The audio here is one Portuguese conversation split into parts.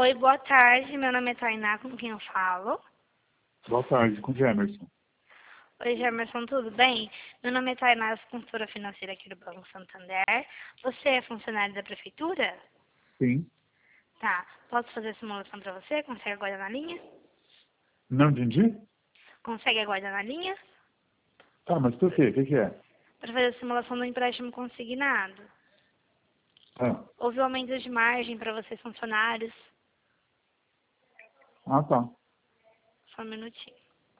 Oi, boa tarde. Meu nome é Tainá, com quem eu falo? Boa tarde, com o Gemerson. Oi, Gemerson, tudo bem? Meu nome é Tainá, eu sou consultora financeira aqui do Banco Santander. Você é funcionário da prefeitura? Sim. Tá. Posso fazer a simulação para você? Consegue aguardar na linha? Não entendi? Consegue aguardar na linha? Tá, mas por quê? O que é? Para fazer a simulação do empréstimo consignado. Ah, Houve um aumento de margem para vocês funcionários. tá. Só um minutinho.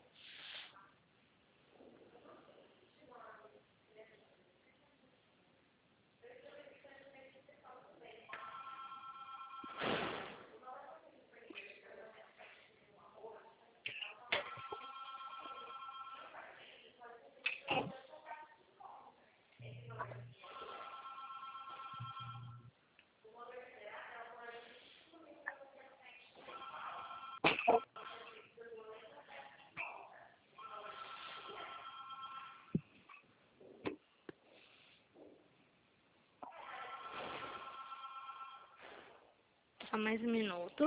Só mais um minuto.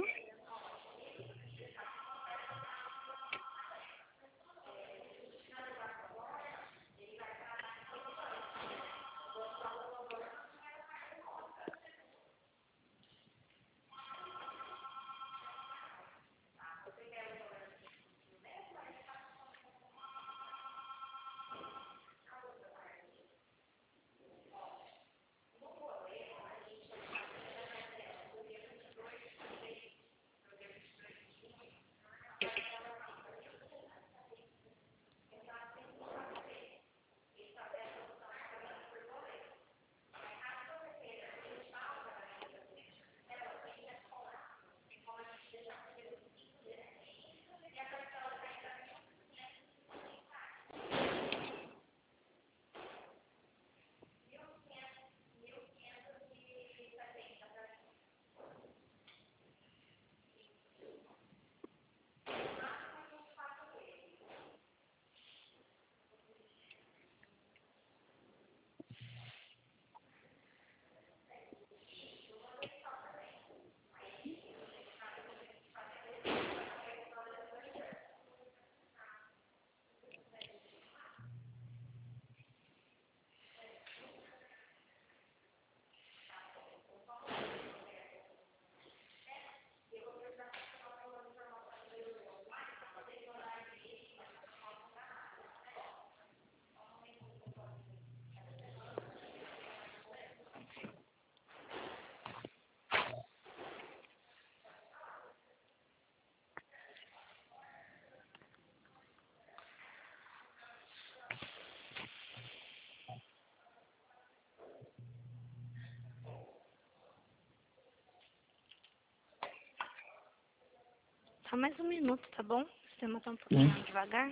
Só mais um minuto, tá bom? O sistema tá um pouquinho devagar.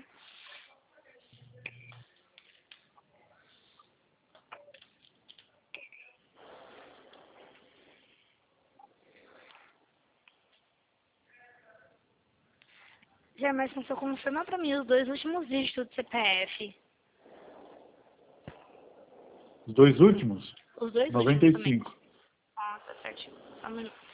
Gemerson, só confirma pra mim os 2 últimos dígitos do CPF. Os dois últimos? Os 2 últimos também. 95. Ah, tá certinho. Só um minuto.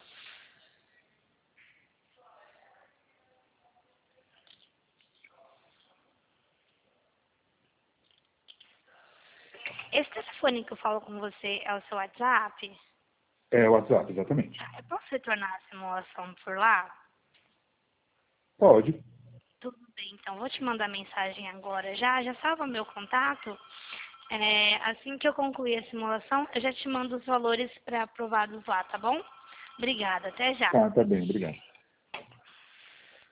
Esse telefone que eu falo com você é o seu WhatsApp? É o WhatsApp, exatamente. Tá, eu posso retornar a simulação por lá? Pode. Tudo bem, então vou te mandar mensagem agora já. Já salva meu contato. Assim que eu concluir a simulação, eu já te mando os valores pré-aprovados lá, tá bom? Obrigada, até já. Tá bem, obrigado.